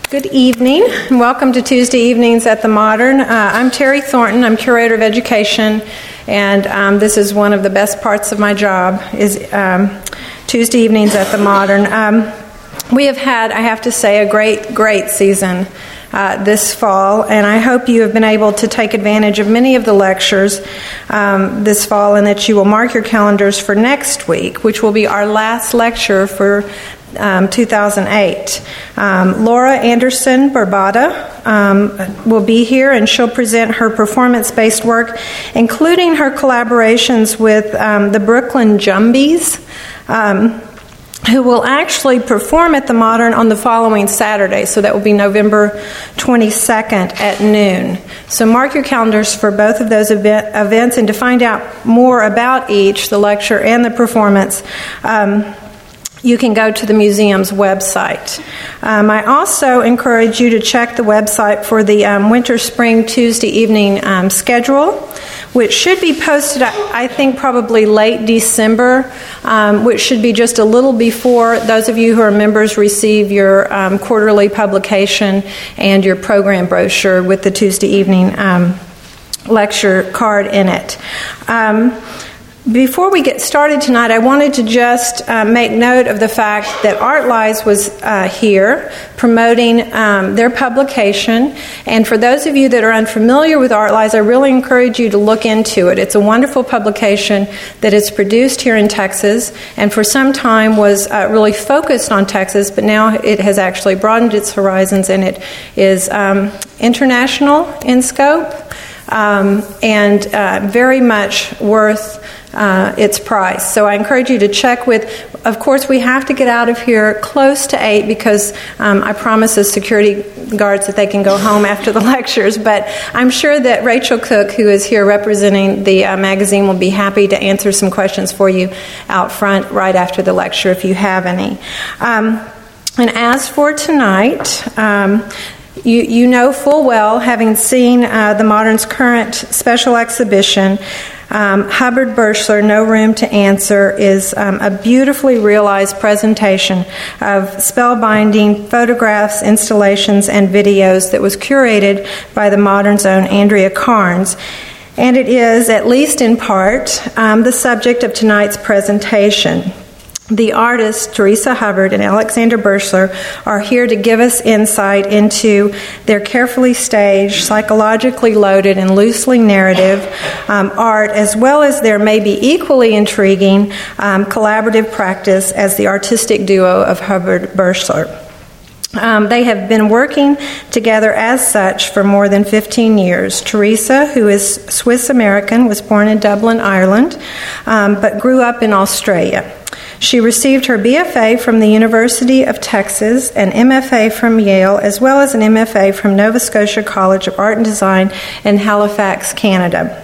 Good evening, and welcome to Tuesday Evenings at the Modern. I'm Terry Thornton. I'm Curator of Education, and this is one of the best parts of my job, is Tuesday Evenings at the Modern. We have had, I have to say, a great season this fall, and I hope you have been able to take advantage of many of the lectures this fall, and that you will mark your calendars for next week, which will be our last lecture for 2008. Laura Anderson Barbata will be here, and she'll present her performance-based work, including her collaborations with the Brooklyn Jumbies, who will actually perform at the Modern on the following Saturday. So that will be November 22nd at noon. So mark your calendars for both of those events, and to find out more about each, the lecture and the performance, you can go to the museum's website. I also encourage you to check the website for the winter-spring Tuesday evening schedule, which should be posted, I think, probably late December, which should be just a little before those of you who are members receive your quarterly publication and your program brochure with the Tuesday evening lecture card in it. Before we get started tonight, I wanted to just make note of the fact that ArtLies was here promoting their publication. And for those of you that are unfamiliar with ArtLies, I really encourage you to look into it. It's a wonderful publication that is produced here in Texas, and for some time was really focused on Texas, but now it has actually broadened its horizons, and it is international in scope and very much worth its price. So I encourage you to check with, of course, we have to get out of here close to 8 because I promise the security guards that they can go home after the lectures, but I'm sure that Rachel Cook, who is here representing the magazine, will be happy to answer some questions for you out front right after the lecture if you have any. And as for tonight, you know full well, having seen the Modern's current special exhibition, Hubbard Burschler, No Room to Answer, is a beautifully realized presentation of spellbinding photographs, installations, and videos that was curated by the Modern's own Andrea Carnes. And it is, at least in part, the subject of tonight's presentation. The artists, Teresa Hubbard and Alexander Burschler, are here to give us insight into their carefully staged, psychologically loaded, and loosely narrative art, as well as their maybe equally intriguing collaborative practice as the artistic duo of Hubbard-Burschler. They have been working together as such for more than 15 years. Teresa, who is Swiss-American, was born in Dublin, Ireland, but grew up in Australia. She received her BFA from the University of Texas, an MFA from Yale, as well as an MFA from Nova Scotia College of Art and Design in Halifax, Canada.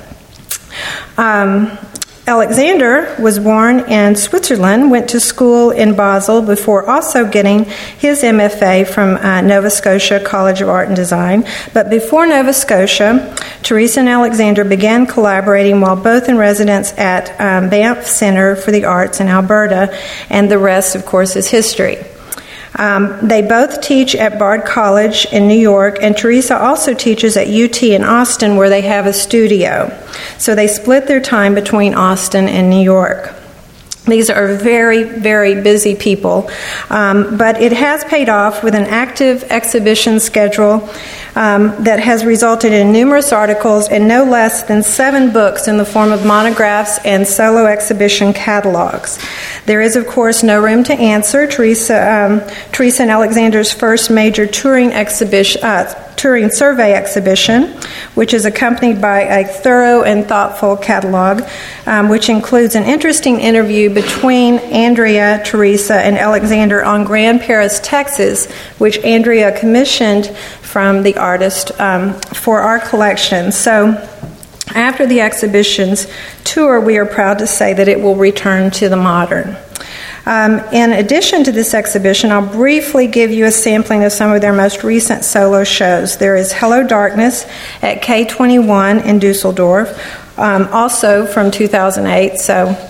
Alexander was born in Switzerland, went to school in Basel before also getting his MFA from Nova Scotia College of Art and Design. But before Nova Scotia, Teresa and Alexander began collaborating while both in residence at Banff Centre for the Arts in Alberta, and the rest, of course, is history. They both teach at Bard College in New York, and Teresa also teaches at UT in Austin, where they have a studio. So they split their time between Austin and New York. These are very, very busy people, but it has paid off with an active exhibition schedule that has resulted in numerous articles and no less than 7 books in the form of monographs and solo exhibition catalogs. There is, of course, No Room to Answer, Teresa and Alexander's first major touring survey exhibition, which is accompanied by a thorough and thoughtful catalog, which includes an interesting interview between Andrea, Teresa, and Alexander on Grand Paris, Texas, which Andrea commissioned from the artist for our collection. So after the exhibition's tour, we are proud to say that it will return to the Modern. In addition to this exhibition, I'll briefly give you a sampling of some of their most recent solo shows. There is Hello Darkness at K21 in Dusseldorf, also from 2008, so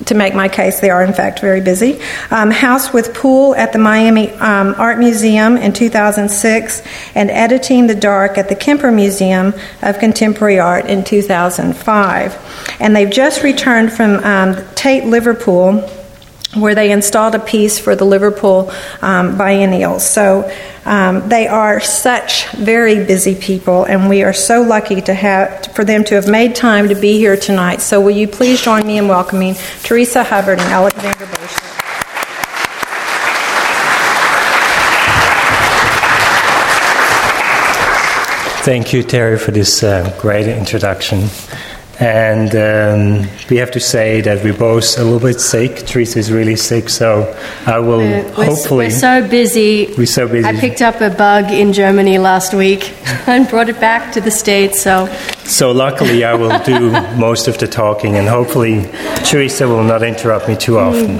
to make my case, they are in fact very busy. House with Pool at the Miami Art Museum in 2006, and Editing the Dark at the Kemper Museum of Contemporary Art in 2005. And they've just returned from Tate Liverpool, where they installed a piece for the Liverpool Biennial. So they are such very busy people, and we are so lucky for them to have made time to be here tonight. So will you please join me in welcoming Teresa Hubbard and Alexander Bush. Thank you, Terry, for this great introduction. And we have to say that we're both a little bit sick. Teresa is really sick, so I will hopefully... We're so busy. We're so busy. I picked up a bug in Germany last week and brought it back to the States, so... So luckily I will do most of the talking, and hopefully Teresa will not interrupt me too often.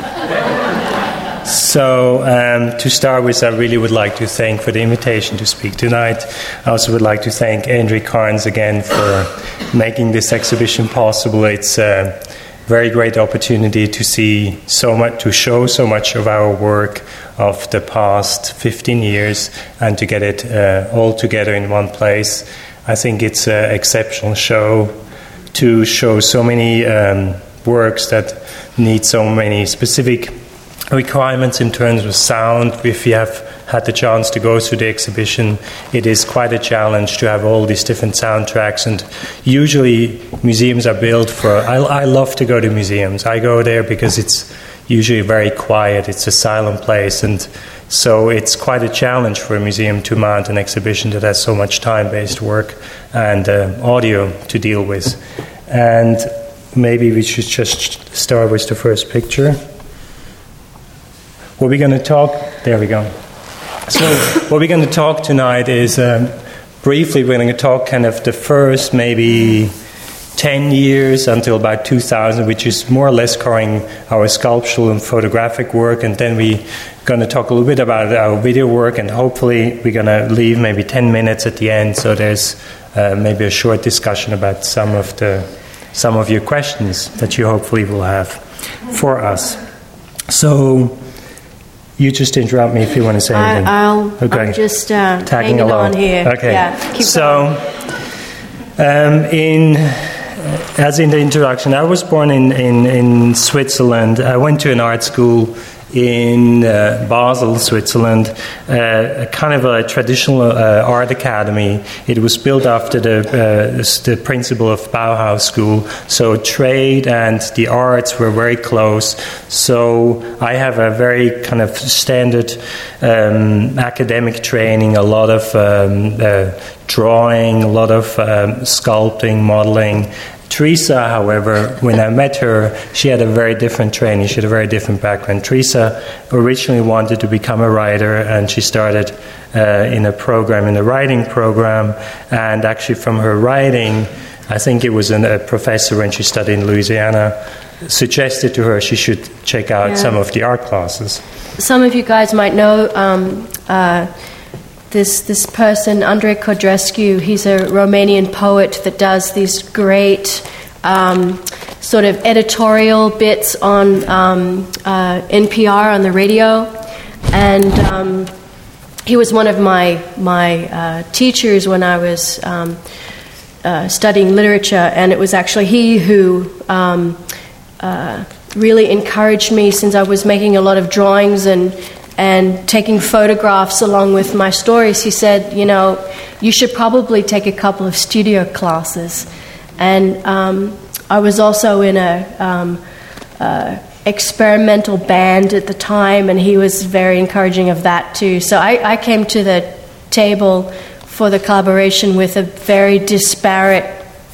So to start with, I really would like to thank for the invitation to speak tonight. I also would like to thank Andrew Carnes again for making this exhibition possible. It's a very great opportunity to see so much, to show so much of our work of the past 15 years, and to get it all together in one place. I think it's an exceptional show to show so many works that need so many specific requirements in terms of sound. If you have had the chance to go through the exhibition, it is quite a challenge to have all these different soundtracks, and usually museums are built for... I love to go to museums. I go there because it's usually very quiet, it's a silent place, and so it's quite a challenge for a museum to mount an exhibition that has so much time-based work and audio to deal with. And maybe we should just start with the first picture. What we're going to talk... There we go. So what we're going to talk tonight is, briefly, we're going to talk kind of the first maybe 10 years until about 2000, which is more or less covering our sculptural and photographic work, and then we're going to talk a little bit about our video work, and hopefully we're going to leave maybe 10 minutes at the end, so there's maybe a short discussion about some of your questions that you hopefully will have for us. So... You just interrupt me if you want to say anything. I'm just tagging along on here. Okay. Yeah, keep so, as in the introduction, I was born in Switzerland. I went to an art school in Basel, Switzerland, kind of a traditional art academy. It was built after the principle of Bauhaus school, so trade and the arts were very close. So I have a very kind of standard academic training, a lot of drawing, a lot of sculpting, modeling. Teresa, however, when I met her, she had a very different training. She had a very different background. Teresa originally wanted to become a writer, and she started in a writing program. And actually from her writing, I think it was a professor when she studied in Louisiana, suggested to her she should check out some of the art classes. Some of you guys might know this person, Andrei Codrescu. He's a Romanian poet that does these great sort of editorial bits on NPR on the radio, and he was one of my teachers when I was studying literature, and it was actually he who really encouraged me, since I was making a lot of drawings and taking photographs along with my stories. He said, you should probably take a couple of studio classes. And I was also in a experimental band at the time, and he was very encouraging of that too. So I came to the table for the collaboration with a very disparate,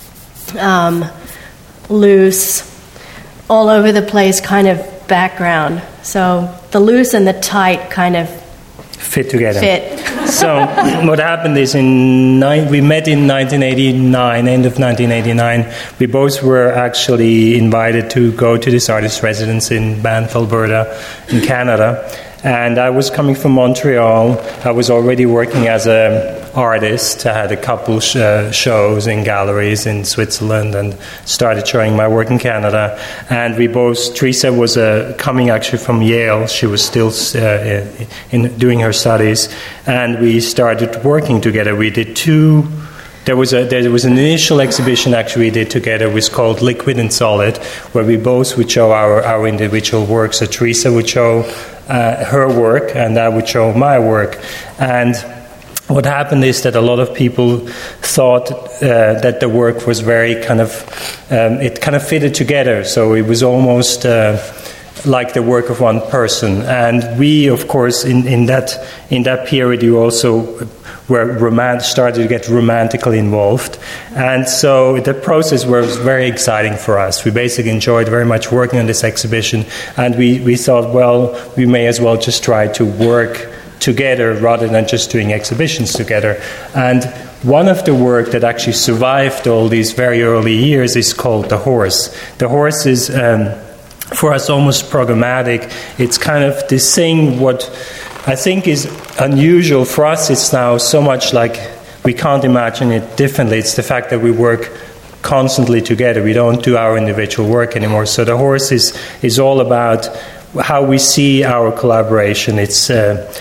loose, all over the place kind of background. So the loose and the tight kind of fit together. So what happened is we met in 1989, end of 1989. We both were actually invited to go to this artist residence in Banff, Alberta, in Canada. And I was coming from Montreal. I was already working as a artist. I had a couple shows in galleries in Switzerland and started showing my work in Canada. And we both, Teresa was coming actually from Yale. She was still doing her studies. And we started working together. We did there was an initial exhibition actually we did together, it was called Liquid and Solid, where we both would show our individual works. So Teresa would show her work and I would show my work. And what happened is that a lot of people thought that the work was very it kind of fitted together. So it was almost like the work of one person. And we, of course, in that period, you also started to get romantically involved. And so the process was very exciting for us. We basically enjoyed very much working on this exhibition. And we thought, well, we may as well just try to work together rather than just doing exhibitions together. And one of the work that actually survived all these very early years is called The Horse. The Horse is, for us, almost programmatic. It's kind of this thing, what I think is unusual for us. It's now so much like we can't imagine it differently. It's the fact that we work constantly together. We don't do our individual work anymore. So The Horse is all about how we see our collaboration. It's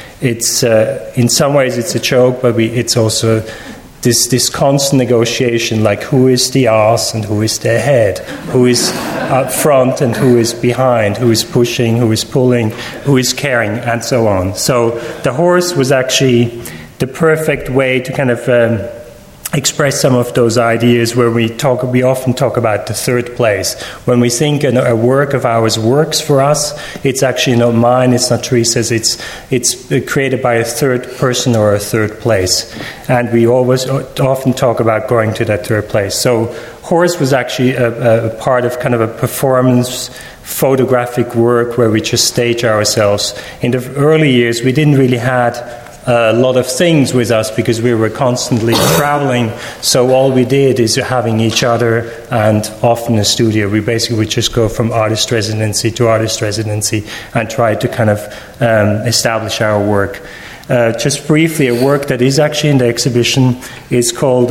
in some ways it's a joke, but it's also this constant negotiation, like who is the ass and who is the head, who is up front and who is behind, who is pushing, who is pulling, who is carrying, and so on. So The Horse was actually the perfect way to kind of express some of those ideas where we often talk about the third place. When we think a work of ours works for us, it's actually not mine, it's not Teresa's, it's created by a third person or a third place. And we often talk about going to that third place. So Horse was actually a part of kind of a performance photographic work where we just stage ourselves. In the early years, we didn't really have a lot of things with us because we were constantly traveling. So all we did is having each other and often a studio. We basically would just go from artist residency to artist residency and try to kind of establish our work. Just briefly, a work that is actually in the exhibition is called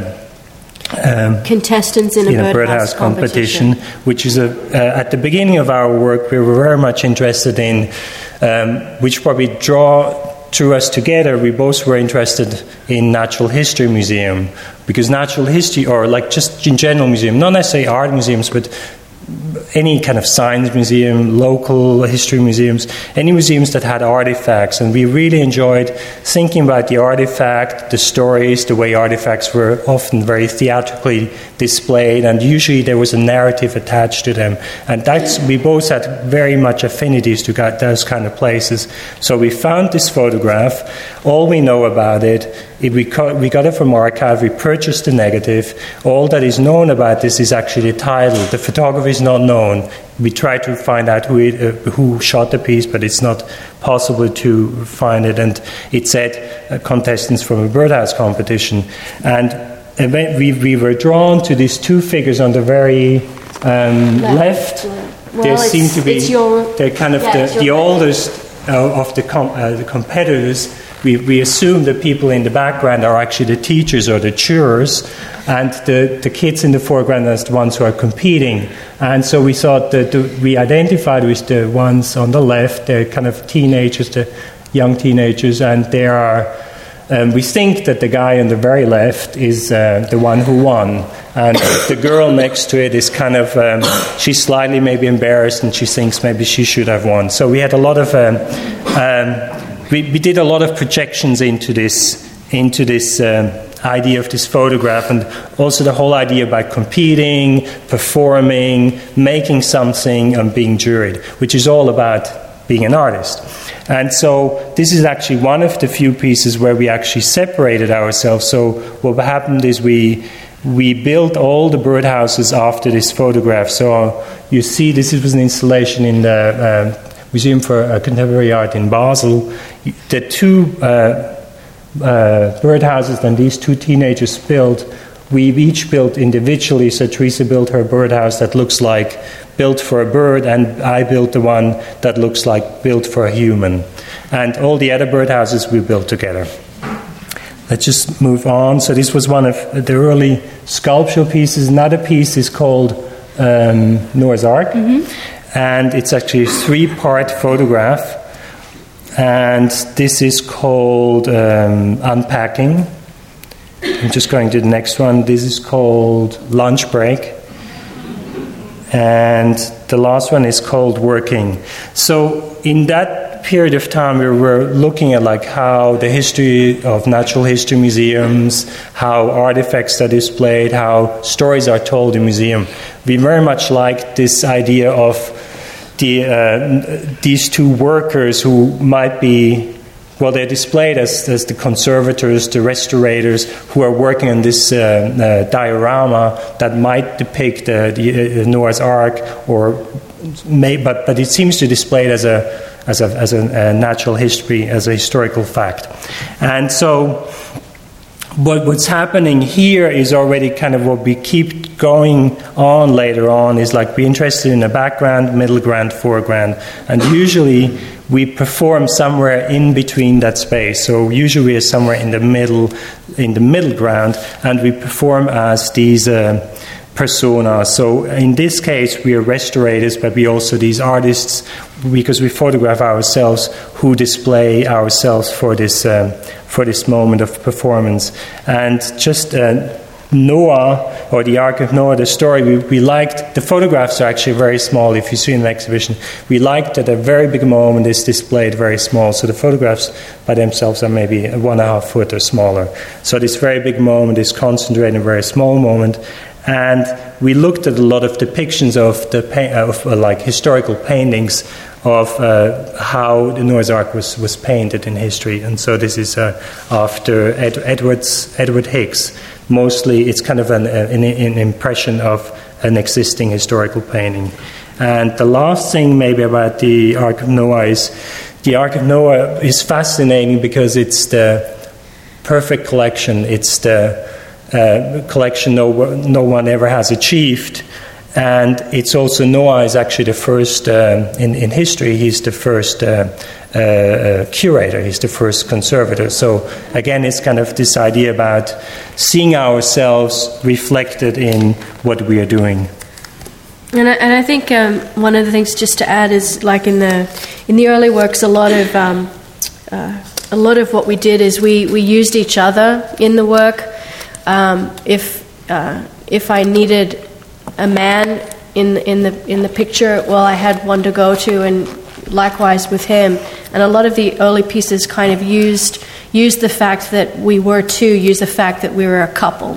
Contestants in a Birdhouse Competition, which is at the beginning of our work we were very much interested in, which probably drew us together. We both were interested in Natural History Museum, because natural history, or like just in general museum, not necessarily art museums, but any kind of science museum, local history museums, any museums that had artifacts. And we really enjoyed thinking about the artifact, the stories, the way artifacts were often very theatrically displayed, and usually there was a narrative attached to them. And we both had very much affinities to those kind of places. So we found this photograph. All we know about it, we got it from archive, we purchased the negative. All that is known about this is actually the title. The photographer is not known. We tried to find out who shot the piece, but it's not possible to find it. And it said contestants from a birdhouse competition. And we were drawn to these two figures on the very left. Well, they seem to be they're kind of the oldest of the competitors. We assume the people in the background are actually the teachers or the jurors, and the kids in the foreground are the ones who are competing. And so we thought that we identified with the ones on the left, they're kind of teenagers, the young teenagers, and they are. We think that the guy on the very left is the one who won, and the girl next to it is kind of she's slightly maybe embarrassed, and she thinks maybe she should have won. So we had a lot of. We did a lot of projections into this idea of this photograph, and also the whole idea about competing, performing, making something, and being juried, which is all about being an artist. And so this is actually one of the few pieces where we actually separated ourselves. So what happened is we built all the birdhouses after this photograph. So you see this was an installation in the Museum for Contemporary Art in Basel. The two birdhouses that these two teenagers built, we each built individually. So Teresa built her birdhouse that looks like built for a bird, and I built the one that looks like built for a human. And all the other birdhouses we built together. let's just move on. So this was one of the early sculptural pieces. Another piece is called Noah's Ark, and it's actually a 3-part photograph. And this is called Unpacking. I'm just going to the next one. This is called Lunch Break. And the last one is called Working. So in that period of time, we were looking at like how the history of natural history museums, how artifacts are displayed, how stories are told in museum. We very much liked this idea of these two workers who might be, well, they're displayed as the conservators, the restorators, who are working on this diorama that might depict the Noah's Ark, but it seems to display it as a natural history, as a historical fact. And so what's happening here is already kind of what we keep going on later on, is like we're interested in the background, middle ground, foreground, and usually we perform somewhere in between that space. So usually we are somewhere in the middle ground, and we perform as these personas. So in this case, we are restorators, but we also these artists, because we photograph ourselves, who display ourselves for this moment of performance. And just Noah, or the Ark of Noah, the story, we liked, the photographs are actually very small. If you see in the exhibition, we liked that a very big moment is displayed very small. So the photographs by themselves are maybe 1.5 foot or smaller. So this very big moment is concentrated in a very small moment. And we looked at a lot of depictions of like historical paintings of how the Noah's Ark was painted in history. And so this is after Edward Hicks. Mostly it's kind of an impression of an existing historical painting. And the last thing maybe about the Ark of Noah is the Ark of Noah is fascinating because it's the perfect collection. It's the collection no one ever has achieved. And it's also, Noah is actually the first, in history, he's the first curator, he's the first conservator. So again, it's kind of this idea about seeing ourselves reflected in what we are doing. And I think one of the things just to add is, like in the early works, a lot of what we did is we used each other in the work. If I needed a man in the picture, well, I had one to go to, and likewise with him. And a lot of the early pieces kind of used the fact that we were two, used the fact that we were a couple.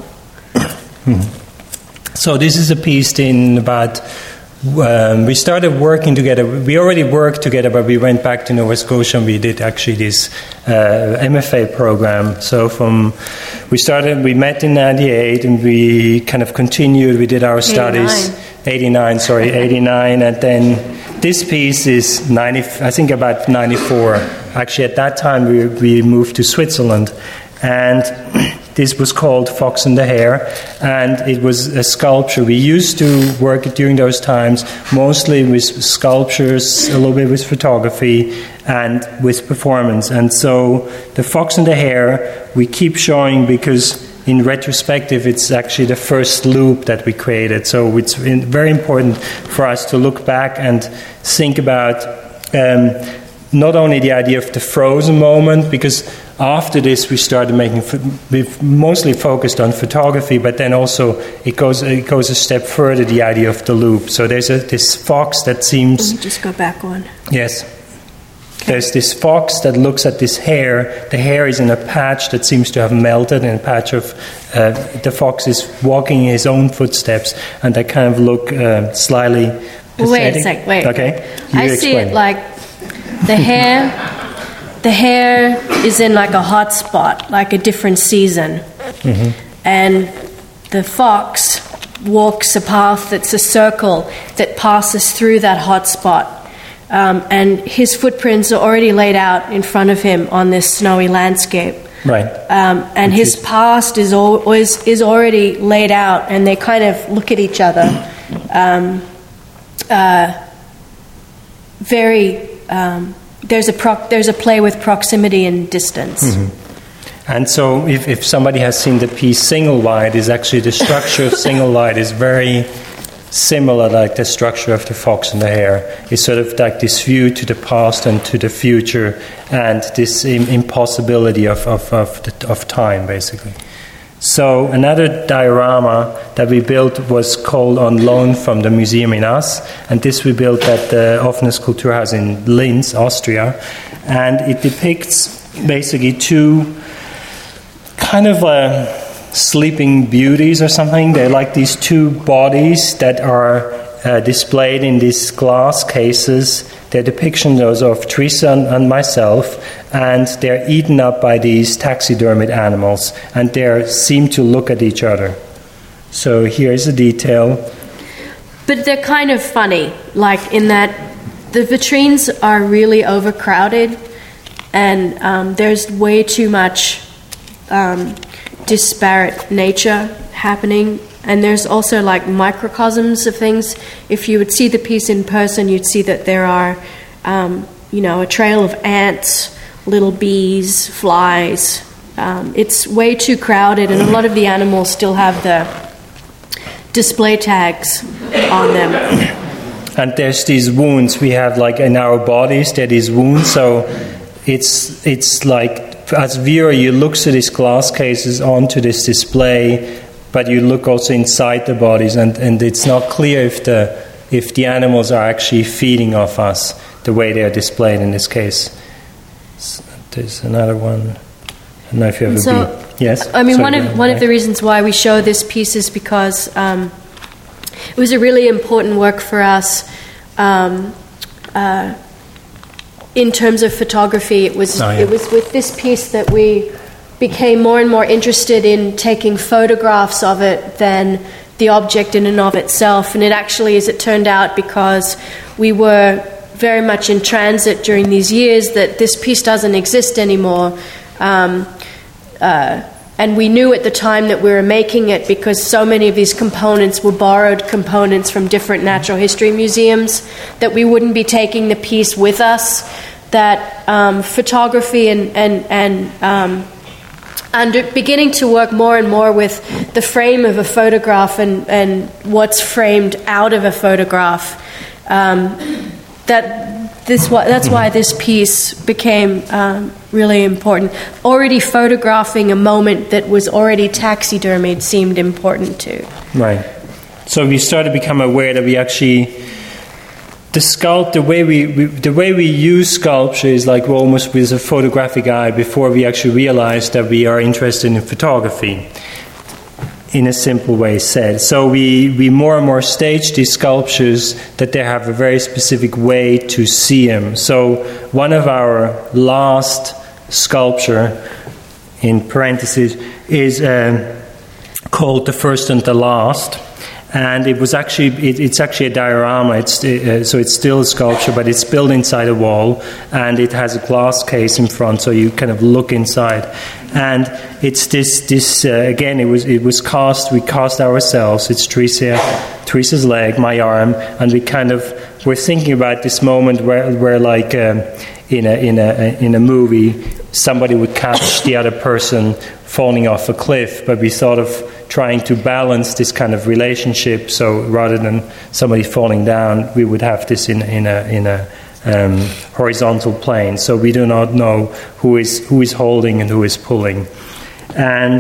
So this is a piece in about. We started working together. We already worked together, but we went back to Nova Scotia and we did actually this MFA program. So we met in 98 and we kind of continued. We did our studies. 89, and then this piece is I think about 94. Actually, at that time we moved to Switzerland, and this was called Fox and the Hare, and it was a sculpture. We used to work during those times mostly with sculptures, a little bit with photography, and with performance. And so the Fox and the Hare we keep showing because in retrospective it's actually the first loop that we created. So it's very important for us to look back and think about not only the idea of the frozen moment, because after this we started we've mostly focused on photography, but then also it goes a step further, the idea of the loop. So there's this fox that seems... Let me just go back one. Yes. There's this fox that looks at this hare. The hare is in a patch that seems to have melted, in a patch of... the fox is walking in his own footsteps, and they kind of look slightly pathetic. Wait a sec, wait. Okay. I see it like the hare... The hare is in like a hot spot, like a different season. Mm-hmm. And the fox walks a path that's a circle that passes through that hot spot. And his footprints are already laid out in front of him on this snowy landscape. Right. And his past is already laid out, and they kind of look at each other very... There's a play with proximity and distance. Mm-hmm. And so if somebody has seen the piece Single Light, is actually the structure of Single Light is very similar like the structure of the Fox and the Hare. It's sort of like this view to the past and to the future, and this impossibility of time, basically. So another diorama that we built was called On Loan from the Museum in Us, and this we built at the Offenes Kulturhaus in Linz, Austria, and it depicts basically two kind of sleeping beauties or something. They're like these two bodies that are displayed in these glass cases. They're depictions of Teresa and myself, and they're eaten up by these taxidermied animals, and they seem to look at each other. So here's a detail. But they're kind of funny, like in that the vitrines are really overcrowded, and there's way too much disparate nature happening. And there's also like microcosms of things. If you would see the piece in person, you'd see that there are, a trail of ants, little bees, flies. It's way too crowded, and a lot of the animals still have the display tags on them. And there's these wounds we have, like in our bodies, there are these wounds. So it's like, as a viewer, you look through these glass cases onto this display, but you look also inside the bodies, and it's not clear if the animals are actually feeding off us the way they are displayed in this case. So there's another one. I don't know if you have a yes. I mean, one of the reasons why we show this piece is because it was a really important work for us in terms of photography. It was with this piece that we became more and more interested in taking photographs of it than the object in and of itself. And it actually, as it turned out, because we were very much in transit during these years, that this piece doesn't exist anymore. And we knew at the time that we were making it, because so many of these components were borrowed components from different natural history museums, that we wouldn't be taking the piece with us, that photography and beginning to work more and more with the frame of a photograph and what's framed out of a photograph. That's why this piece became really important. Already photographing a moment that was already taxidermied seemed important too. Right. So we started to become aware that we actually... the way we use sculpture is like almost with a photographic eye before we actually realize that we are interested in photography, in a simple way said. So we more and more stage these sculptures that they have a very specific way to see them. So one of our last sculpture, in parentheses, is called The First and the Last. And it's actually a diorama. So it's still a sculpture, but it's built inside a wall, and it has a glass case in front, so you kind of look inside. And it's this again. It was cast. We cast ourselves. It's Teresa's leg, my arm, and we're thinking about this moment where like in a movie, somebody would catch the other person falling off a cliff, but we thought of trying to balance this kind of relationship. So rather than somebody falling down, we would have this in a horizontal plane. So we do not know who is holding and who is pulling. And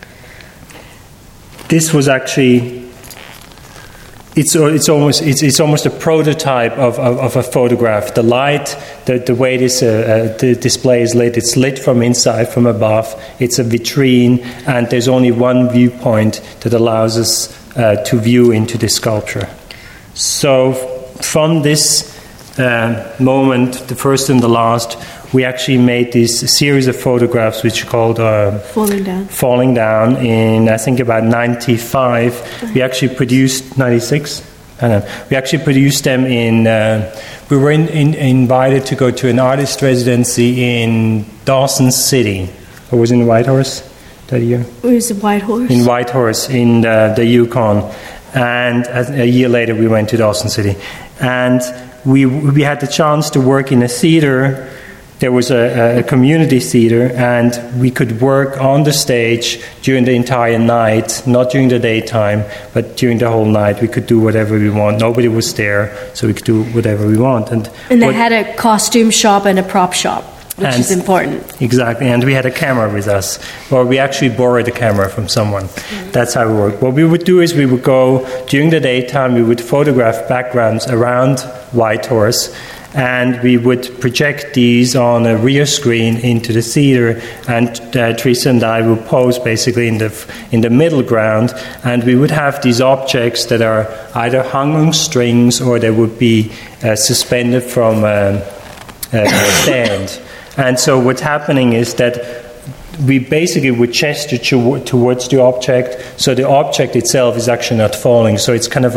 this was actually it's almost a prototype of a photograph. The light, the way this the display is lit, it's lit from inside, from above. It's a vitrine, and there's only one viewpoint that allows us to view into the sculpture. So from this moment, the first and the last, we actually made this series of photographs which are called Falling Down in, I think, about 95. We actually produced 96. I don't know. We actually produced them in... we were invited to go to an artist residency in Dawson City. Or was it in Whitehorse that year? It was in Whitehorse. In Whitehorse, in the Yukon. And a year later we went to Dawson City. And we had the chance to work in a theater there was a community theater, and we could work on the stage during the entire night, not during the daytime, but during the whole night. We could do whatever we want. Nobody was there, so we could do whatever we want. And they had a costume shop and a prop shop, which is important. Exactly, and we had a camera with us. Well, we actually borrowed a camera from someone. That's how it worked. What we would do is we would go, during the daytime, we would photograph backgrounds around Whitehorse, and we would project these on a rear screen into the theater, and Teresa and I would pose basically in the middle ground, and we would have these objects that are either hung on strings or they would be suspended from a stand. And so what's happening is that we basically would gesture towards the object, so the object itself is actually not falling. So it's kind of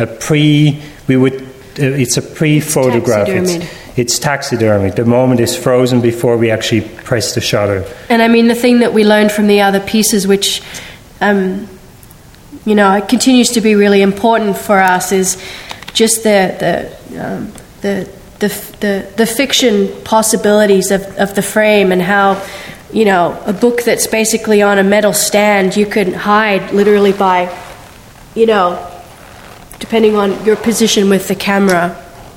it's a pre-photograph. It's taxidermied. The moment is frozen before we actually press the shutter. And I mean, the thing that we learned from the other pieces, which it continues to be really important for us, is just the fiction possibilities of the frame, and how, a book that's basically on a metal stand, you can hide literally by, depending on your position with the camera.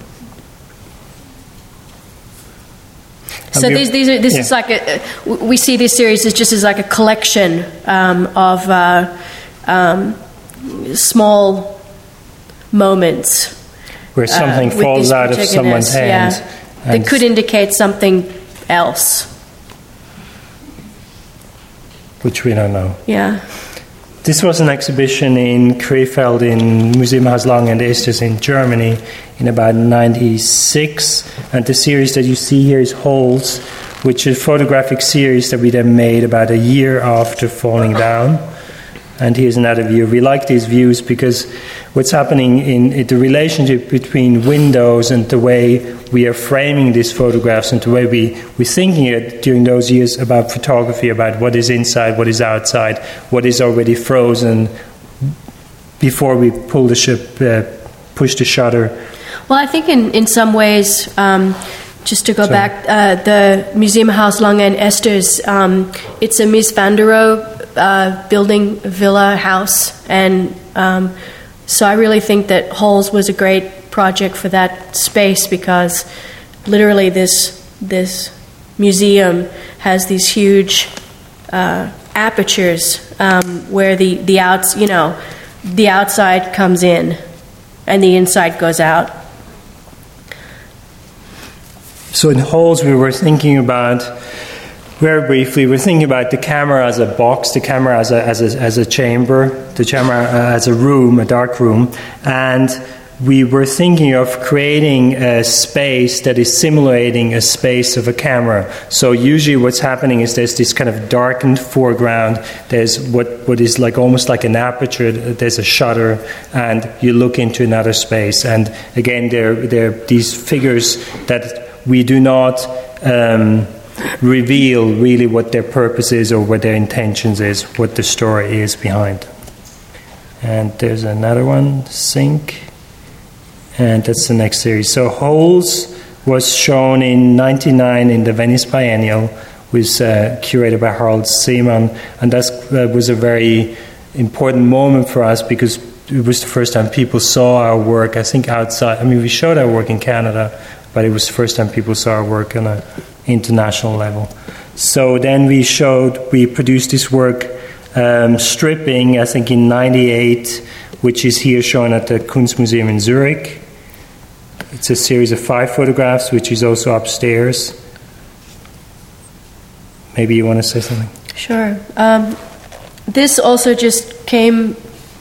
So is like we see this series as just as like a collection of small moments where something falls out of someone's hand. That could indicate something else. Which we don't know. Yeah. This was an exhibition in Krefeld in Museumhaus Lange and Estes in Germany in about 1996. And the series that you see here is Holes, which is a photographic series that we then made about a year after falling down. And here's another view. We like these views because what's happening in the relationship between windows and the way we are framing these photographs and the way we're thinking it during those years about photography, about what is inside, what is outside, what is already frozen before we pull push the shutter. Well, I think in some ways, just to go back, the Museumhaus Lange and Estes, it's a Mies van der Rohe building, villa, house, and so I really think that Holes was a great project for that space, because literally this museum has these huge apertures where the outside comes in and the inside goes out. So in Holes, we were thinking about, very briefly, we're thinking about the camera as a box, the camera as a chamber, the camera as a room, a dark room, and we were thinking of creating a space that is simulating a space of a camera. So usually what's happening is there's this kind of darkened foreground, there's what is like almost like an aperture, there's a shutter, and you look into another space. And again, there are these figures that we do not reveal really what their purpose is or what their intentions is, what the story is behind. And there's another one, Sink. And that's the next series. So Holes was shown in 1999 in the Venice Biennial, was curated by Harold Seaman, and that was a very important moment for us because it was the first time people saw our work, I think, outside. I mean, we showed our work in Canada, but it was the first time people saw our work on an international level. So then we produced this work, stripping, I think, in 1998, which is here shown at the Kunstmuseum in Zurich. It's a series of 5 photographs, which is also upstairs. Maybe you want to say something? Sure. This also just came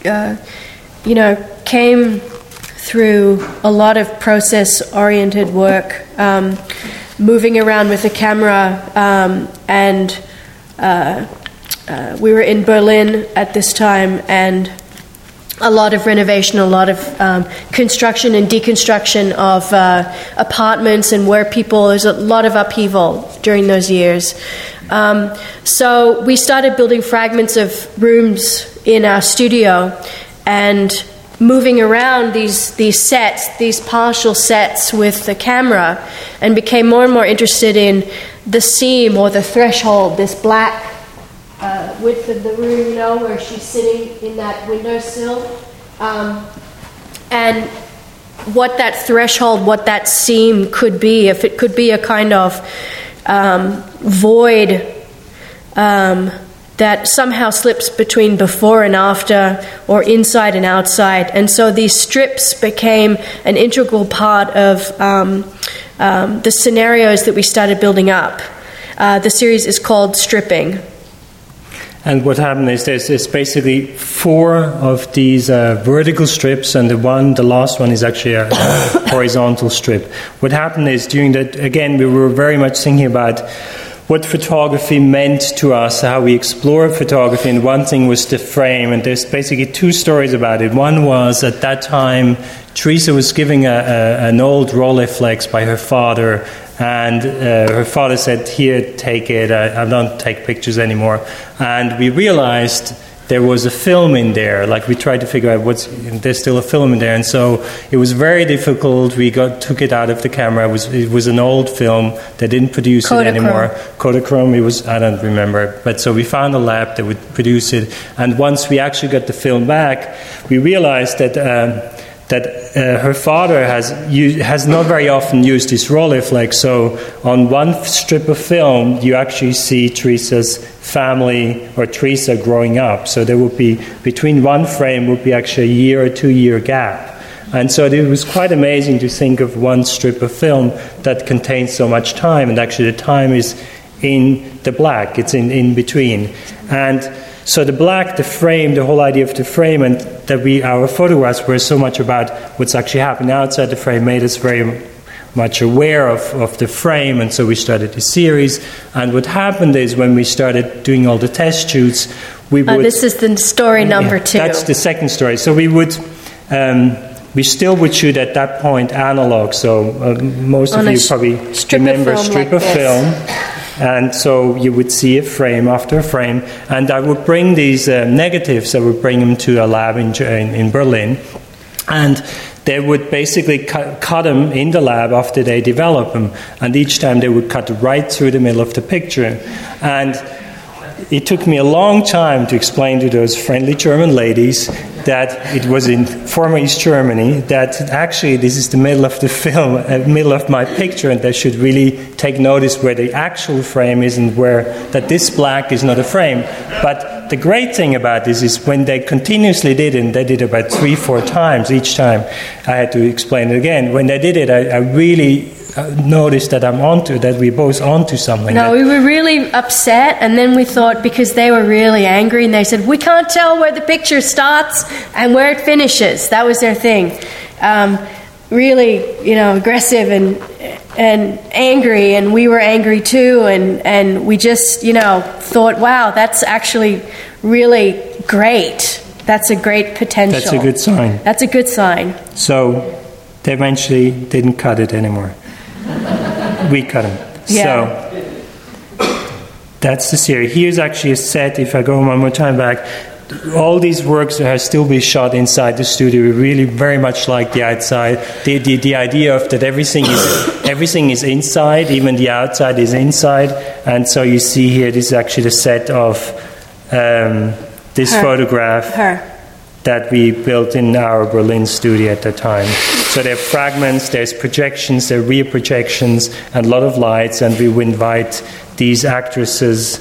through a lot of process-oriented work, moving around with the camera, and we were in Berlin at this time, and a lot of renovation, a lot of construction and deconstruction of apartments, and where there's a lot of upheaval during those years. So we started building fragments of rooms in our studio and moving around these sets, these partial sets with the camera, and became more and more interested in the seam or the threshold, this black width of the room, you know, where she's sitting in that windowsill, and what that threshold, what that seam could be, if it could be a kind of void that somehow slips between before and after, or inside and outside. And so these strips became an integral part of the scenarios that we started building up. The series is called Stripping. And what happened is there's basically 4 of these vertical strips, and the last one is actually a horizontal strip. What happened is during that, again, we were very much thinking about what photography meant to us, how we explored photography, and one thing was the frame, and there's basically 2 stories about it. One was, at that time, Teresa was giving an old Rolleiflex by her father, and her father said, "Here, take it, I don't take pictures anymore." And we realized there was a film in there. Like, we tried to figure out there's still a film in there, and so it was very difficult. We took it out of the camera. It was an old film. They didn't produce it anymore. Kodachrome. It was, I don't remember, but so we found a lab that would produce it. And once we actually got the film back, we realized that her father has not very often used his Rolleiflex. So on one strip of film, you actually see Teresa's family, or Teresa, growing up. So there would be, between one frame would be actually a year or 2-year gap. And so it was quite amazing to think of one strip of film that contains so much time, and actually the time is in the black, it's in between. And so the black, the frame, the whole idea of the frame, and that our photographs were so much about what's actually happening outside the frame, made us very much aware of the frame, and so we started the series. And what happened is, when we started doing all the test shoots, we would... this is the story number 2. That's the second story. So we would... we still would shoot at that point analog, so most of you probably remember a strip of film. And so you would see a frame after a frame, and I would bring these negatives, I would bring them to a lab in Berlin, and they would basically cut them in the lab after they develop them, and each time they would cut right through the middle of the picture. And it took me a long time to explain to those friendly German ladies that it was in former East Germany, that actually this is the middle of the film, middle of my picture, and they should really take notice where the actual frame is, and that this black is not a frame. But the great thing about this is, when they continuously did it, and they did it about 3-4 times each time, I had to explain it again. When they did it, I really noticed that we're both onto something. No, we were really upset, and then we thought, because they were really angry, and they said, we can't tell where the picture starts and where it finishes. That was their thing. Really, aggressive and angry, and we were angry too, and we just, thought, wow, that's actually really great. That's a great potential. That's a good sign. That's a good sign. So they eventually didn't cut it anymore. We cut them. Yeah. So that's the series. Here's actually a set. If I go one more time back, all these works have still been shot inside the studio. We really very much like the outside. The idea of that everything is inside, even the outside is inside. And so you see here, this is actually the set of this photograph that we built in our Berlin studio at the time. So there are fragments, there's projections, there are rear projections, and a lot of lights, and we would invite these actresses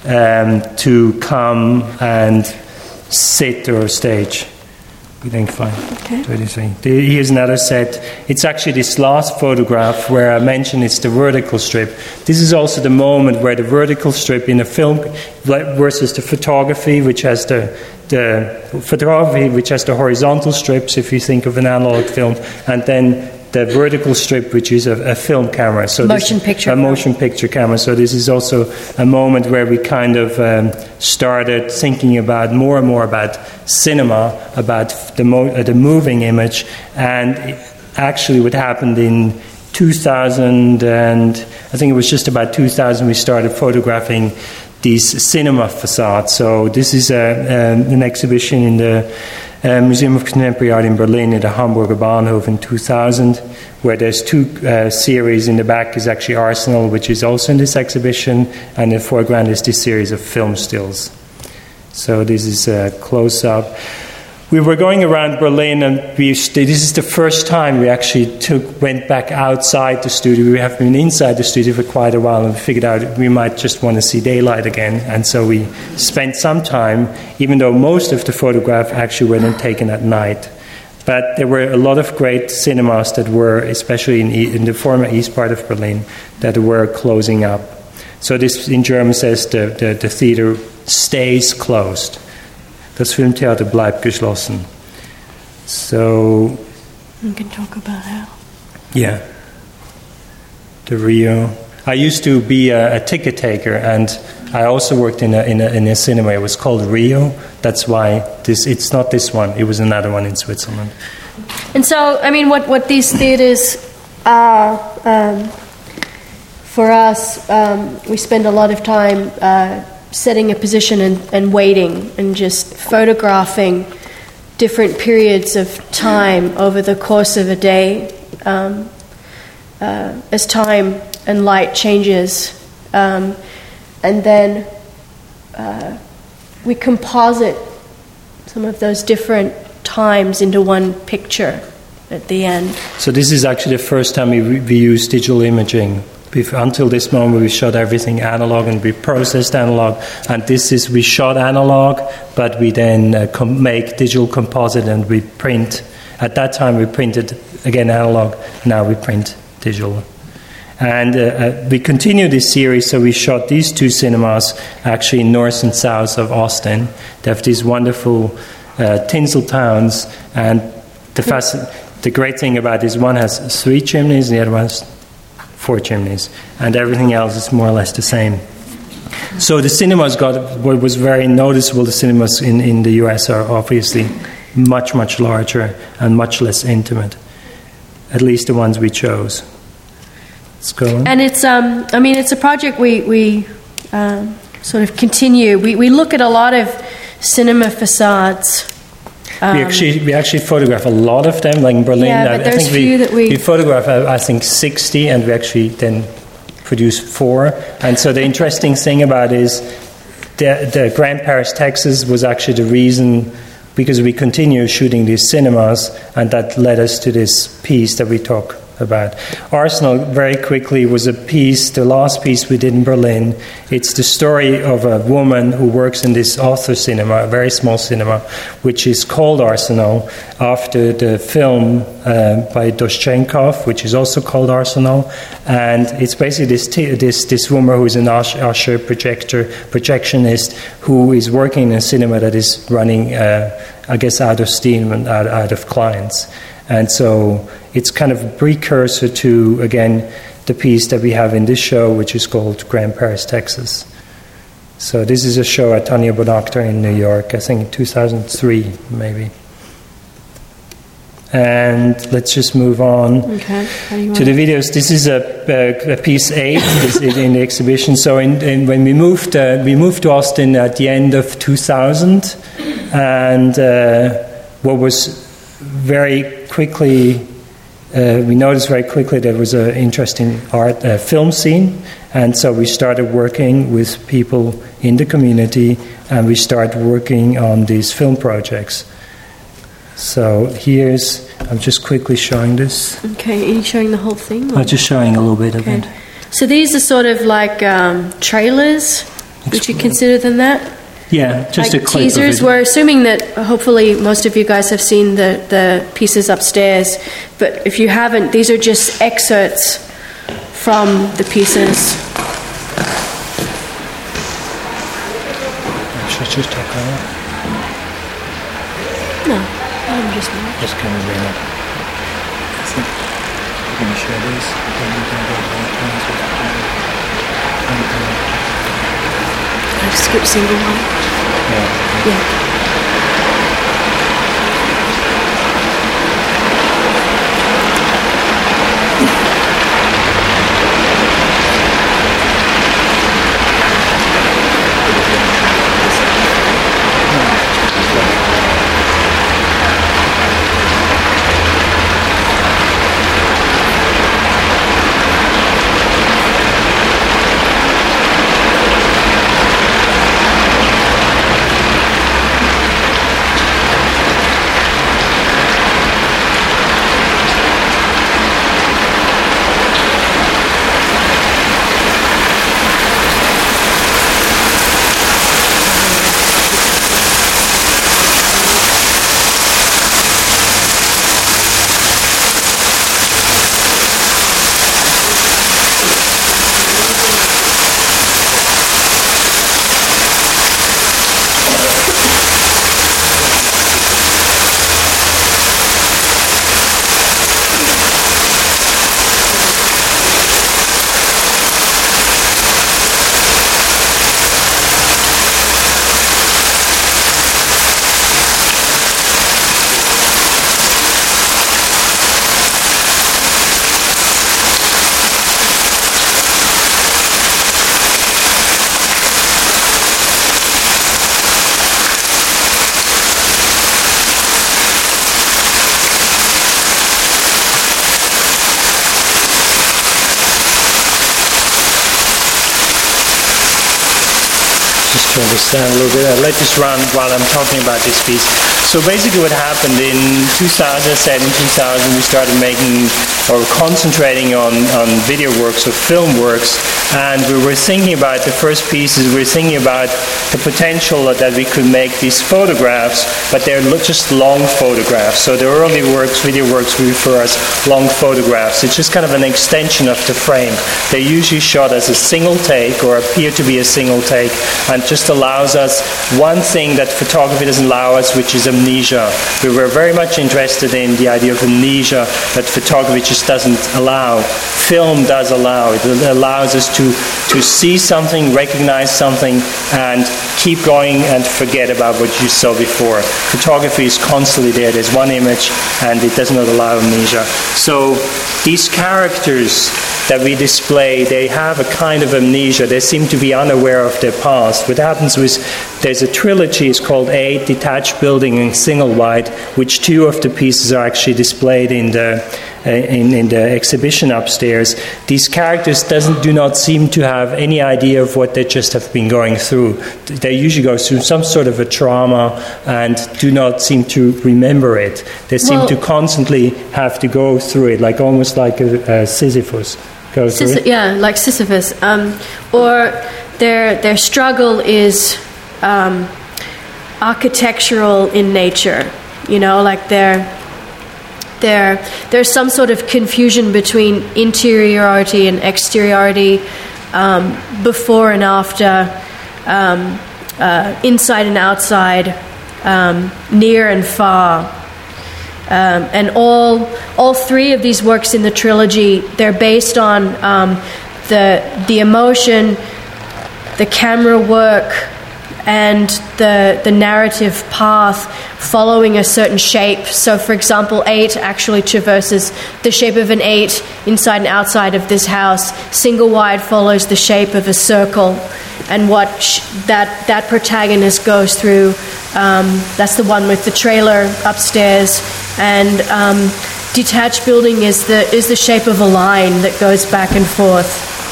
to come and sit or stage. We think fine. Okay. Here's another set. It's actually this last photograph where I mentioned it's the vertical strip. This is also the moment where the vertical strip in a film versus the photography, which has the horizontal strips, if you think of an analog film, and then the vertical strip, which is a film camera. So motion picture camera. So this is also a moment where we kind of started thinking about more and more about cinema, about the moving image. And actually what happened in 2000, and I think it was just about 2000, we started photographing these cinema facades. So this is an exhibition in the Museum of Contemporary Art in Berlin at the Hamburger Bahnhof in 2000, where there's two series. In the back is actually Arsenal, which is also in this exhibition, and in the foreground is this series of film stills. So this is a close-up. We were going around Berlin, and this is the first time we actually went back outside the studio. We have been inside the studio for quite a while, and we figured out we might just want to see daylight again. And so we spent some time, even though most of the photographs actually were then taken at night. But there were a lot of great cinemas that were, especially in the former east part of Berlin, that were closing up. So this in German says the theater stays closed. Das Filmtheater bleibt geschlossen. So we can talk about how. Yeah. The Rio. I used to be a ticket taker, and I also worked in a cinema. It was called Rio. That's why it's not this one. It was another one in Switzerland. And so, I mean, what these theaters are for us, we spend a lot of time setting a position and waiting and just photographing different periods of time over the course of a day as time and light changes. And then we composite some of those different times into one picture at the end. So this is actually the first time we used digital imaging. Until this moment, we shot everything analog and we processed analog. And we shot analog, but we then make digital composite and we print. At that time, we printed, again, analog. Now we print digital. And we continue this series, so we shot these two cinemas, actually north and south of Austin. They have these wonderful tinsel towns. And the great thing about this one has 3 chimneys, and the other one has 4 chimneys, and everything else is more or less the same. So the cinemas what was very noticeable. The cinemas in the US are obviously much, much larger and much less intimate, at least the ones we chose. Let's go on. And it's, it's a project we sort of continue. We look at a lot of cinema facades. We actually photograph a lot of them, like in Berlin. Yeah, but there's few that we photograph, I think, 60, and we actually then produce 4. And so the interesting thing about it is the Grand Paris, Texas was actually the reason, because we continue shooting these cinemas, and that led us to this piece that we talk about. Arsenal, very quickly, was the last piece we did in Berlin. It's the story of a woman who works in this author cinema, a very small cinema, which is called Arsenal, after the film by Dostoevsky, which is also called Arsenal. And it's basically this woman who is an usher, projectionist, who is working in a cinema that is running, I guess, out of steam and out of clients. And so it's kind of a precursor to, again, the piece that we have in this show, which is called Grand Paris, Texas. So this is a show at Tanya Bonactor in New York, I think 2003, maybe. And let's just move on to the videos. This is a piece 8 in the exhibition. So when we moved to Austin at the end of 2000, and what was very quickly, we noticed very quickly there was an interesting film scene, and so we started working with people in the community, and we started working on these film projects. So I'm just quickly showing this. Okay, are you showing the whole thing? I'm just showing a little bit of it. So these are sort of like trailers. Would you consider them that? Yeah, just like a clip teasers. of it. We're assuming that hopefully most of you guys have seen the pieces upstairs, but if you haven't, these are just excerpts from the pieces. Should I just talk about it? No, I'm just kind of bring it. I think we're going to share this. I've skipped single one. Yeah. to understand a little bit. I'll let this run while I'm talking about this piece. So basically what happened in 2000, I said in 2000 we started making or concentrating on video works or film works, and we were thinking about the first pieces, we were thinking about the potential that we could make these photographs, but they're just long photographs. So the early works, video works, we refer as long photographs. It's just kind of an extension of the frame. They're usually shot as a single take or appear to be a single take, and just allows us one thing that photography doesn't allow us, which is amnesia. We were very much interested in the idea of amnesia that photography just doesn't allow. Film does allow. It allows us to see something, recognize something, and keep going and forget about what you saw before. Photography is constantly there. There's one image and it does not allow amnesia. So these characters that we display, they have a kind of amnesia. They seem to be unaware of their past. What happens is there's a trilogy, it's called 8, Detached Building and Single Wide, which 2 of the pieces are actually displayed in the exhibition upstairs. These characters do not seem to have any idea of what they just have been going through. They usually go through some sort of a trauma and do not seem to remember it. They seem to constantly have to go through it, like almost like a Sisyphus. Yeah, like Sisyphus. Or their struggle is architectural in nature. You know, like there's some sort of confusion between interiority and exteriority, before and after, inside and outside, near and far. And all 3 of these works in the trilogy, they're based on the emotion, the camera work, and the narrative path following a certain shape. So, for example, 8 actually traverses the shape of an 8 inside and outside of this house. Single Wide follows the shape of a circle, and what that protagonist goes through. That's the one with the trailer upstairs, and Detached Building is the shape of a line that goes back and forth.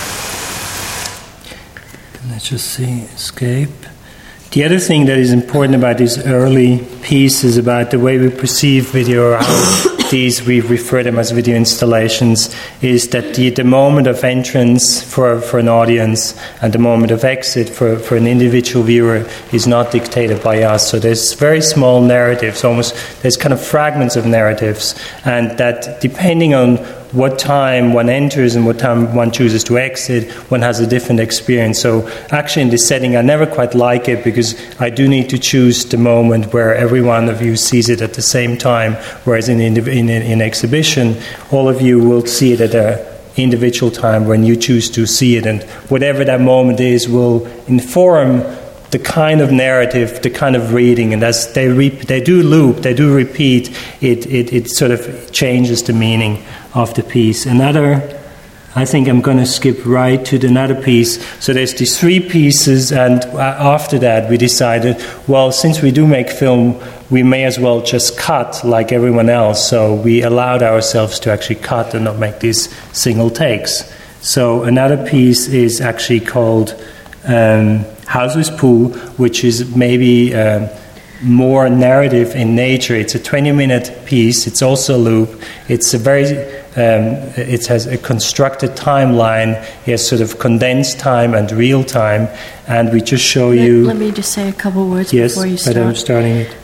Let's just see, escape. The other thing that is important about these early pieces, about the way we perceive video, or how we refer them as video installations, is that the moment of entrance for an audience and the moment of exit for an individual viewer is not dictated by us. So there's very small narratives, there's kind of fragments of narratives, and that depending on what time one enters and what time one chooses to exit, one has a different experience. So actually in this setting I never quite like it, because I do need to choose the moment where every one of you sees it at the same time, whereas in exhibition all of you will see it at an individual time when you choose to see it, and whatever that moment is will inform the kind of narrative, the kind of reading, and as they do loop, they do repeat, it sort of changes the meaning of the piece. I think I'm going to skip right to another piece. So there's these 3 pieces, and after that we decided, well, since we do make film, we may as well just cut like everyone else. So we allowed ourselves to actually cut and not make these single takes. So another piece is actually called House with Pool, which is maybe more narrative in nature. It's a 20-minute piece. It's also a loop. It's a very it has a constructed timeline. It has sort of condensed time and real time, and we just show you. Let me just say a couple words yes, before you start. Yes, but I'm starting it.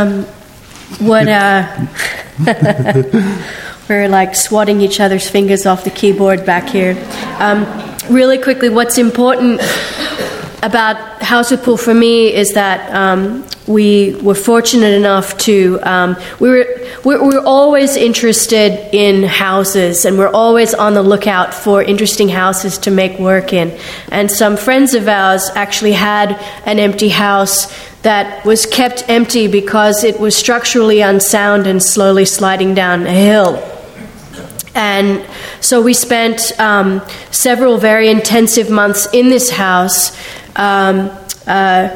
We're like swatting each other's fingers off the keyboard back here. Really quickly, what's important about House with Pool for me is that we were fortunate enough to we're always interested in houses, and we're always on the lookout for interesting houses to make work in. And some friends of ours actually had an empty house that was kept empty because it was structurally unsound and slowly sliding down a hill. And so we spent several very intensive months in this house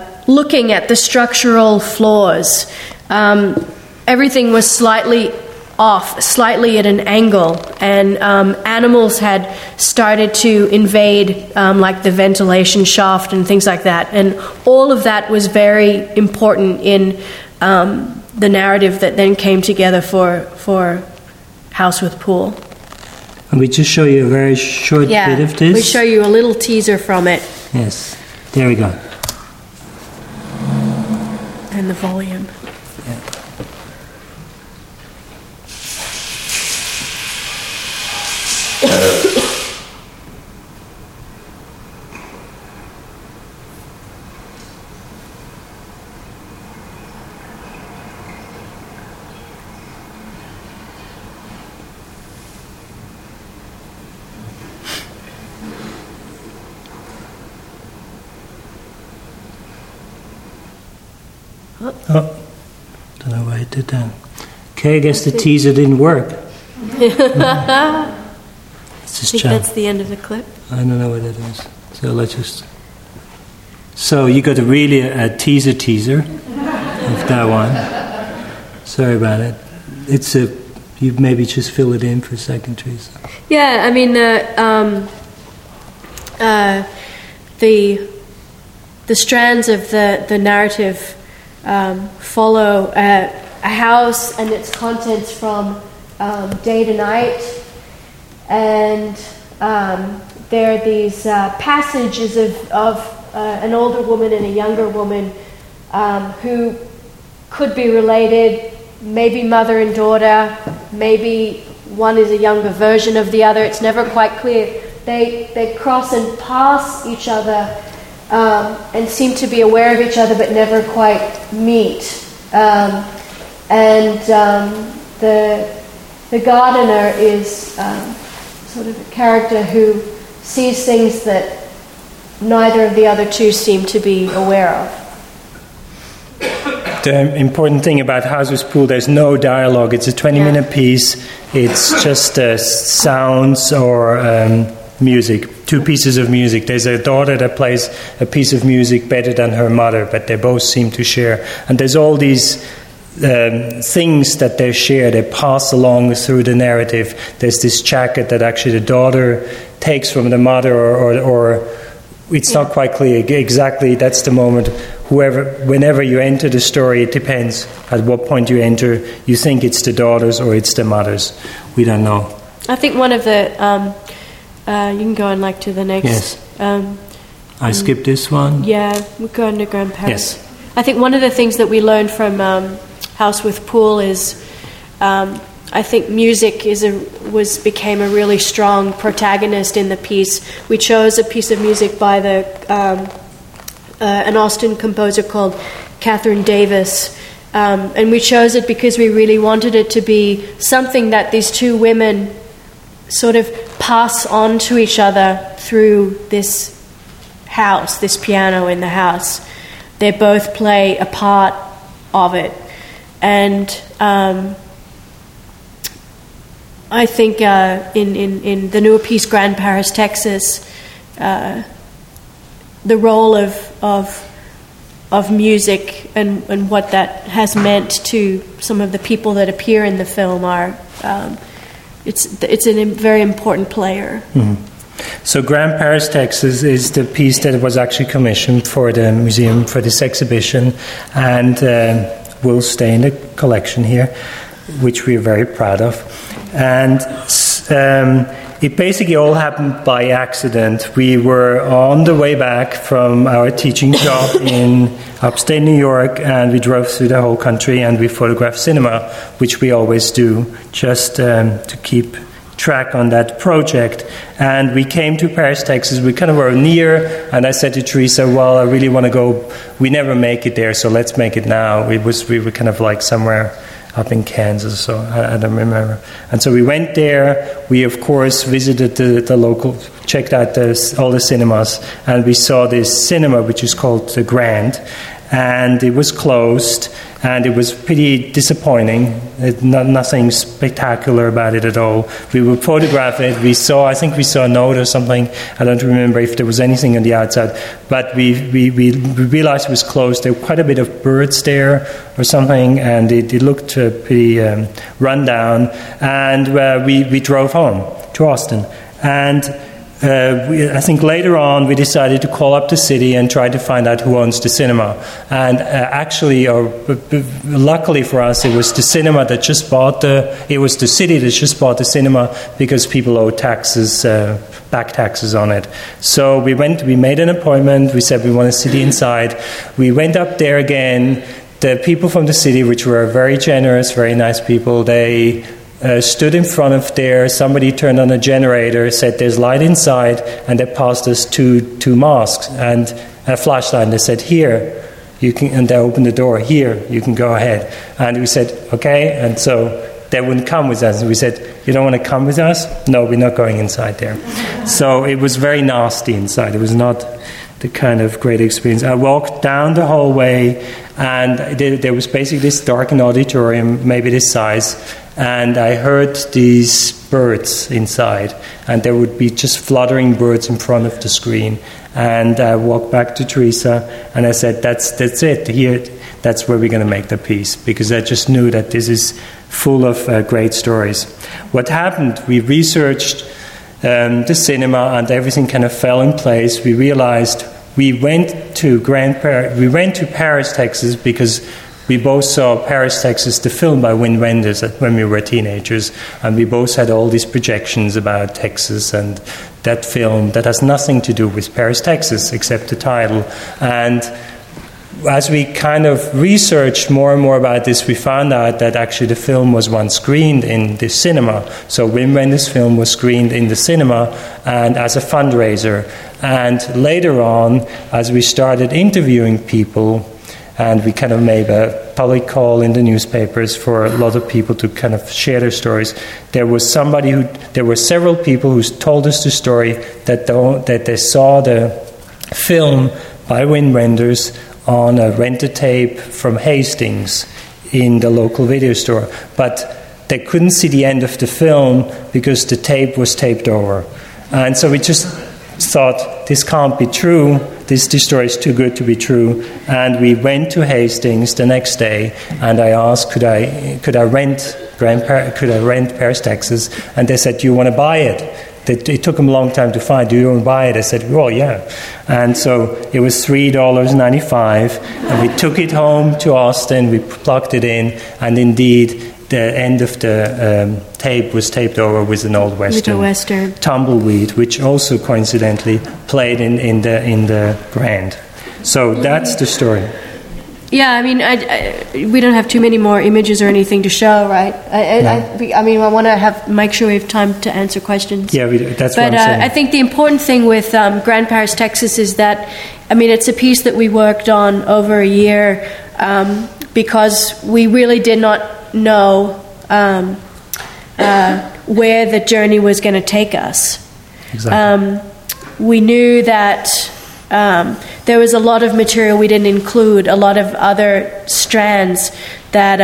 looking at the structural flaws. Everything was slightly off slightly at an angle, and animals had started to invade like the ventilation shaft and things like that, and all of that was very important in the narrative that then came together for House with Pool. And we just show you a very short bit of this. We show you a little teaser from it. Yes, there we go. And the volume. Yeah. Oh, don't know why it did that. Okay, I guess the teaser didn't work. I think that's the end of the clip. I don't know what it is. So let's just... So you got a teaser of that one. Sorry about it. It's a... You maybe just fill it in for a second, Teresa. Yeah, I mean, the strands of the narrative follow a house and its contents from day to night, and there are these passages of an older woman and a younger woman who could be related, maybe mother and daughter, maybe one is a younger version of the other. It's never quite clear. They cross and pass each other and seem to be aware of each other but never quite meet. The gardener is sort of a character who sees things that neither of the other two seem to be aware of. The important thing about House with Pool, there's no dialogue. It's a 20-minute piece. It's just sounds or music, two pieces of music. There's a daughter that plays a piece of music better than her mother, but they both seem to share. And there's all these things that they share, they pass along through the narrative. There's this jacket that actually the daughter takes from the mother, or it's not quite clear exactly. That's the moment. Whenever you enter the story, it depends at what point you enter. You think it's the daughters or it's the mothers. We don't know. I think one of the you can go on like to the next. Yes. I skipped this one. Yeah, we're going to grandparents. Yes. I think one of the things that we learned from House with Pool is I think music became a really strong protagonist in the piece. We chose a piece of music by an Austin composer called Catherine Davis, and we chose it because we really wanted it to be something that these two women sort of pass on to each other through this house, this piano in the house. They both play a part of it, and I think in the newer piece, Grand Paris, Texas, the role of music and what that has meant to some of the people that appear in the film are it's a very important player. Mm-hmm. So Grand Paris, Texas is the piece that was actually commissioned for the museum for this exhibition, and will stay in the collection here, which we're very proud of. And it basically all happened by accident. We were on the way back from our teaching job in upstate New York, and we drove through the whole country and we photographed cinema, which we always do, just to keep track on that project. And we came to Paris, Texas. We kind of were near, and I said to Teresa, well, I really want to go. We never make it there, so let's make it now. We were kind of like somewhere up in Kansas, so I don't remember. And so we went there. We, of course, visited the local, checked out all the cinemas, and we saw this cinema, which is called The Grand, and it was closed. and it was pretty disappointing. Nothing spectacular about it at all. We would photograph it. I think we saw a note or something. I don't remember if there was anything on the outside, but we realized it was closed. There were quite a bit of birds there or something, and it looked pretty run down. And we drove home to Austin, and I think later on we decided to call up the city and try to find out who owns the cinema. And actually, or luckily for us, it was the cinema that just bought it was the city that just bought the cinema because people owe taxes, back taxes on it. So we made an appointment. We said we want to see the inside. We went up there again. The people from the city, which were very generous, very nice people, they stood in front of there. Somebody turned on a generator, said there's light inside, and they passed us two masks and a flashlight. And they said, here, you can, and they opened the door, here, you can go ahead. And we said, okay. And so they wouldn't come with us. And we said, you don't want to come with us? No, we're not going inside there. So it was very nasty inside. It was not the kind of great experience. I walked down the hallway, and there was basically this darkened auditorium, maybe this size, and I heard these birds inside, and there would be just fluttering birds in front of the screen. And I walked back to Teresa, and I said, that's it. Here, that's where we're going to make the piece, because I just knew that this is full of great stories. What happened, we researched the cinema, and everything kind of fell in place. We realized we went to Paris, Texas, because we both saw Paris, Texas, the film by Wim Wenders when we were teenagers, and we both had all these projections about Texas and that film that has nothing to do with Paris, Texas, except the title. And as we kind of researched more and more about this, we found out that actually the film was once screened in the cinema. So Wim Wenders' film was screened in the cinema and as a fundraiser. And later on, as we started interviewing people, and we kind of made a public call in the newspapers for a lot of people to kind of share their stories. There were several people who told us the story that they saw the film by Wim Wenders on a rented tape from Hastings in the local video store, but they couldn't see the end of the film because the tape was taped over. And so we just thought, this can't be true. This story is too good to be true. And we went to Hastings the next day, and I asked, could I rent Paris, Texas? And they said, do you want to buy it? It took them a long time to find. Do you want to buy it? I said, well, yeah. And so it was $3.95, and we took it home to Austin. We plugged it in, and indeed, the end of the tape was taped over with an old Western, Tumbleweed, which also coincidentally played in the Grand. So that's the story. Yeah, I mean, we don't have too many more images or anything to show, right? I mean, I want to make sure we have time to answer questions. Yeah, that's what I'm saying. I think the important thing with Grand Paris, Texas is that, I mean, it's a piece that we worked on over a year because we really did not know where the journey was going to take us. Exactly. We knew that there was a lot of material we didn't include, a lot of other strands that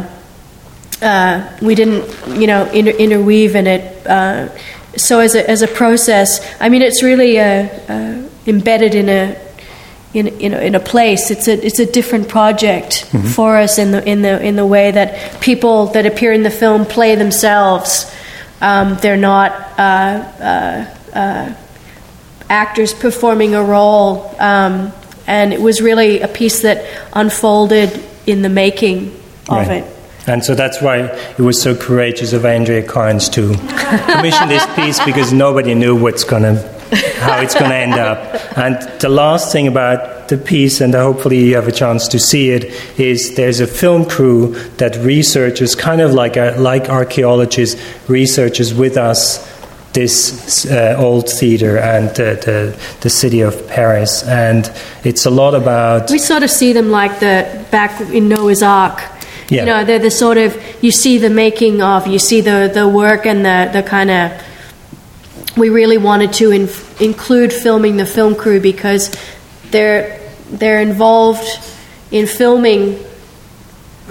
we didn't, interweave in it. So as a process, I mean, it's really embedded in a place. It's a different project for us in the way that people that appear in the film play themselves. They're not actors performing a role, and it was really a piece that unfolded in the making of it. And so that's why it was so courageous of Andrea Carnes to commission this piece, because nobody knew how it's going to end up. And the last thing about the piece, and hopefully you have a chance to see it, is there's a film crew that researches, kind of like archaeologists, researches with us this old theater and the city of Paris. And it's a lot about... We sort of see them like back in Noah's Ark. Yeah. They're the sort of, you see the making of, you see the work and the kind of... We really wanted to include filming the film crew because they're involved in filming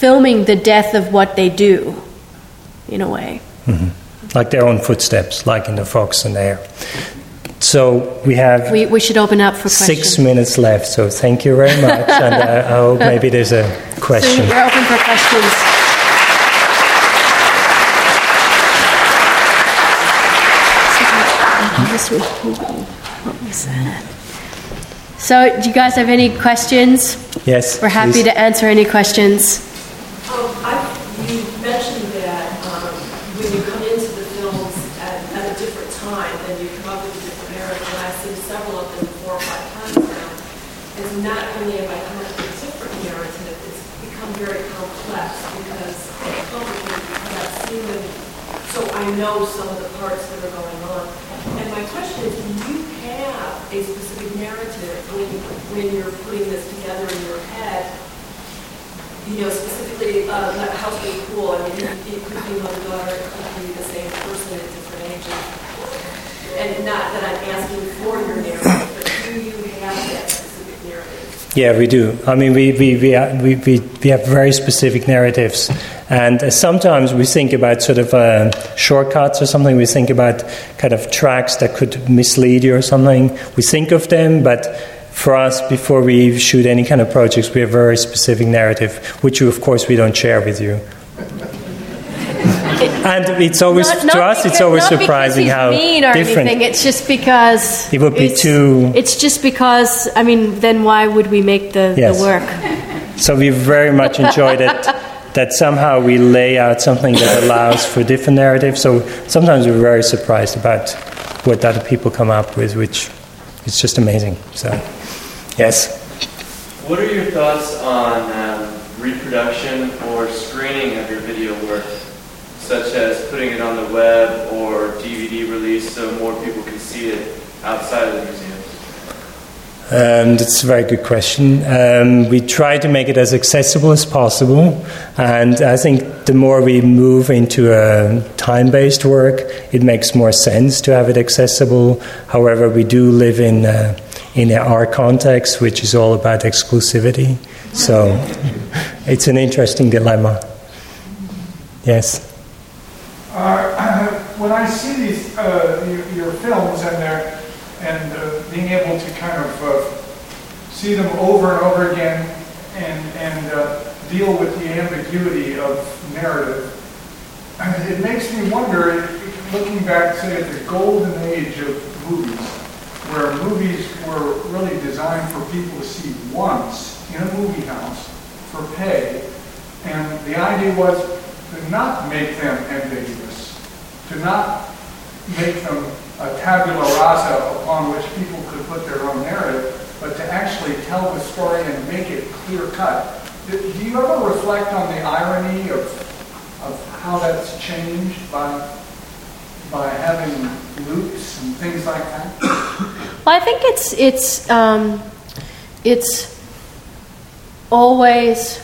filming the death of what they do, in a way. Like their own footsteps, like in The Fox and the Hare. So we have we should open up for 6 minutes left, so thank you very much. And I hope maybe there's a question. So we're open for questions. What was that? So, do you guys have any questions? Yes. We're happy please. to answer any questions. You mentioned that when you come into the films at a different time, then you come up with a different narrative. And I've seen several of them 4 or 5 times now. And so not only have I come up with a different narrative, it's become very complex because it's complicated because I've seen them, so I know some of the parts that are going on. And my question is, do you have a specific narrative when you're putting this together in your head? You know, specifically, House being cool. I mean, it could be mother-daughter, it could be the same person at different ages. And not that I'm asking for your narrative, but do you have that specific narrative? Yeah, we do. I mean, we have very specific narratives. And sometimes we think about sort of shortcuts or something. We think about kind of tracks that could mislead you or something. We think of them, but for us, before we shoot any kind of projects, we have a very specific narrative, which, of course, we don't share with you. And it's always, to us, it's always surprising how different. Anything. It's just because it would be too. It's just because. I mean, then why would we make the work? So we very much enjoyed it. That somehow we lay out something that allows for different narratives. So sometimes we're very surprised about what other people come up with, which is just amazing. So, yes. What are your thoughts on reproduction or screening of your video work, such as putting it on the web or DVD release so more people can see it outside of the museums? That's a very good question. We try to make it as accessible as possible, and I think the more we move into a time-based work, it makes more sense to have it accessible. However, we do live in our context, which is all about exclusivity. So it's an interesting dilemma. Yes. When I see these your films and being able to kind of see them over and over again and deal with the ambiguity of narrative, it makes me wonder, looking back, say, at the golden age of movies, where movies were really designed for people to see once in a movie house for pay, and the idea was to not make them ambiguous, to not make them a tabula rasa upon which people could put their own narrative, but to actually tell the story and make it clear-cut. Do you ever reflect on the irony of how that's changed by having loops and things like that? Well, I think it's always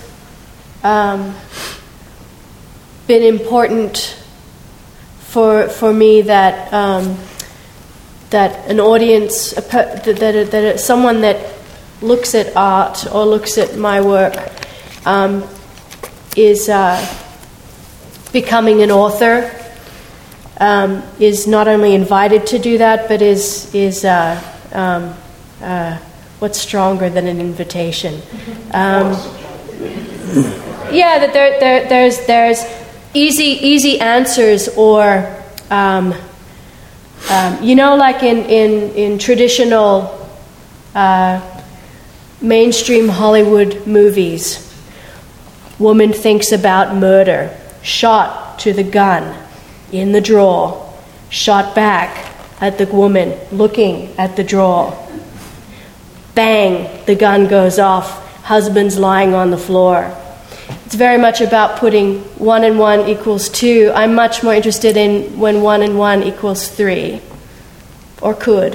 been important for me that that an audience, that someone that looks at art or looks at my work is becoming an author, is not only invited to do that, but is what's stronger than an invitation? Yeah, that there's easy answers, or like in traditional mainstream Hollywood movies, woman thinks about murder, shot to the gun, in the drawer, shot back at the woman, looking at the drawer. Bang, the gun goes off, husband's lying on the floor. It's very much about putting 1 and 1 equals 2. I'm much more interested in when 1 and 1 equals 3, or could.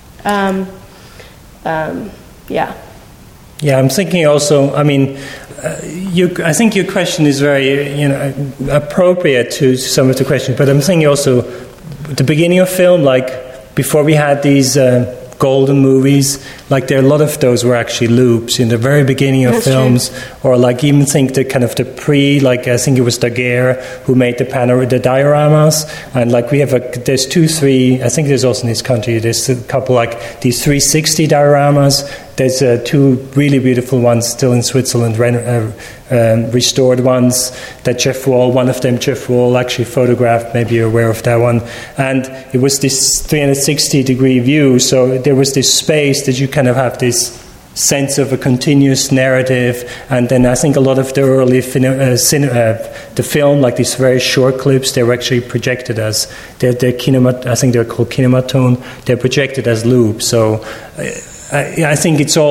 Yeah. Yeah, I'm thinking also, I mean, I think your question is very, appropriate to some of the questions, but I'm thinking also at the beginning of film, like before we had these golden movies. Like there are a lot of those were actually loops in the very beginning of films, or like even think the kind of the like I think it was Daguerre who made the dioramas, and like we have there's 2-3. I think there's also in this country there's a couple like these 360 dioramas. There's 2 really beautiful ones still in Switzerland, restored ones that Jeff Wall actually photographed. Maybe you're aware of that one. And it was this 360-degree view, so there was this space that you kind of have this sense of a continuous narrative. And then I think a lot of the early the film, like these very short clips, they were actually projected as I think they're called kinematone. They're projected as loops. So I think it's all